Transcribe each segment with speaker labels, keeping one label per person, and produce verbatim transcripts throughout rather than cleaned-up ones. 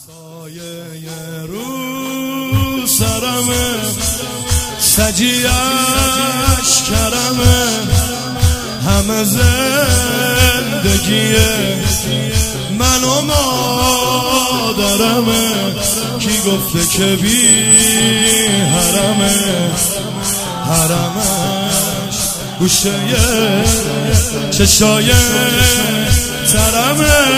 Speaker 1: سایه رو سرمه سجیش کرمه همه زندگیه من و مادرمه کی گفته که بی حرمه حرمش گوشه چشای ترمه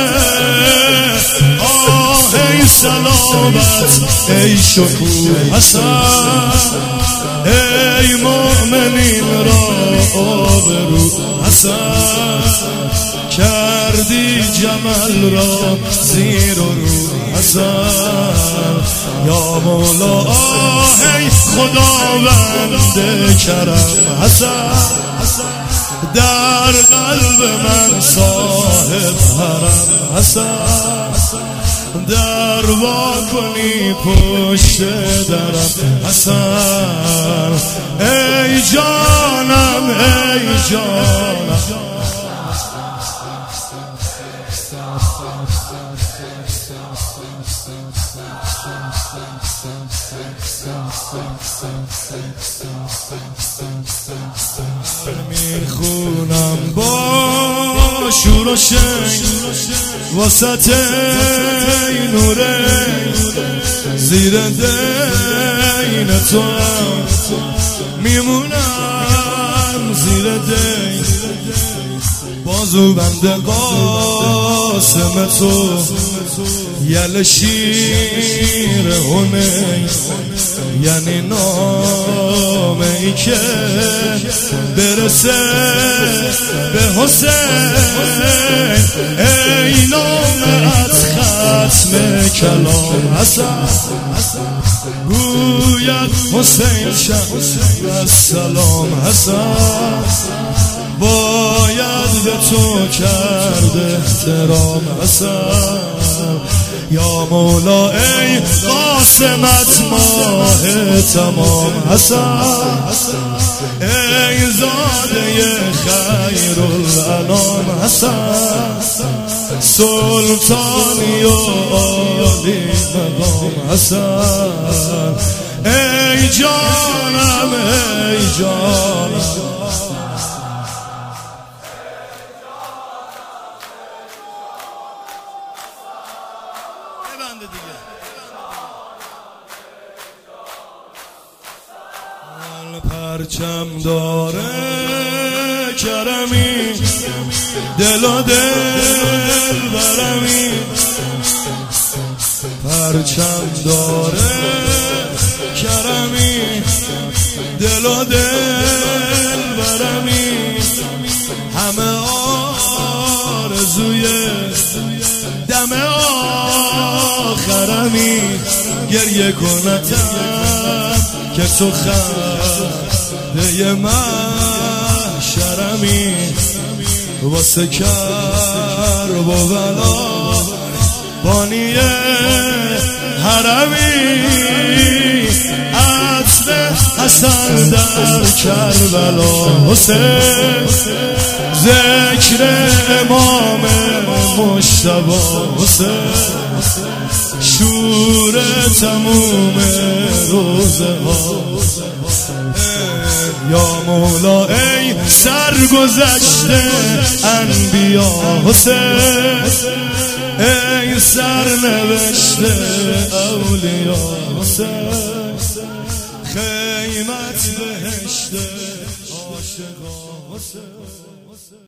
Speaker 1: آه ای سلامت ای شکوه حسن ای مؤمنین را آبرو حسن کردی جمل را زیر و رو حسن یا مولا آه ای خداوند کرم حسن در قلب من صاحب حرم حسن در وا کنی پشت درم حسن ای جانم ای جانم میخونم با شور و شنگ وسط نوره زیر دین تو میمونم زیر دین بازو بند قاسم تو یل شیر هونه یعنی نام ای که برسه به حسین ای نام از ختم کلام حسن گوید حسین شمس السلام حسن باید به تو کرد احترام حسن یا مولا ای قاسمت ماه تمام حسن ای زاده خیر الانام حسن سلطانی و عالی مقام حسن ای جانم ای جانم پرچم داره کرمی دل و دل برمی پرچم داره کرمی دل و دل برمی همه آرزوی دم آخرمی گریه کنتم که تو خنده محشرمی واسه کرب و بلا بانی حرمی عطر حسن در کربلا حسین ذکر امام مجتبی حسین شور تموم روزه ها یا مولا ای سرگذشته انبیا حسین ای سرنوشته اولیا حسین خیمت بهشت عاشقا حسین